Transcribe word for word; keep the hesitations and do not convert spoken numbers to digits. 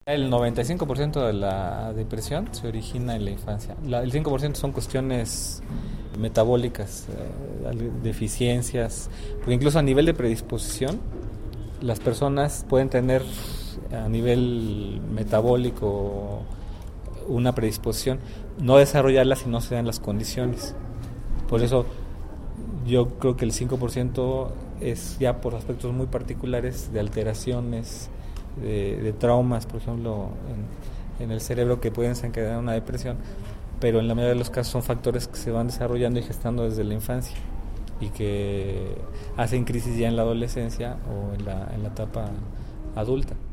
El noventa y cinco por ciento de la depresión se origina en la infancia. La, el cinco por ciento son cuestiones metabólicas, eh, deficiencias, porque incluso a nivel de predisposición, las personas pueden tener a nivel metabólico una predisposición, no desarrollarla si no se dan las condiciones. Por eso yo creo que el cinco por ciento es ya por aspectos muy particulares de alteraciones, de, de traumas, por ejemplo, en, en el cerebro que pueden desencadenar una depresión, pero en la mayoría de los casos son factores que se van desarrollando y gestando desde la infancia y que hacen crisis ya en la adolescencia o en la, en la etapa adulta.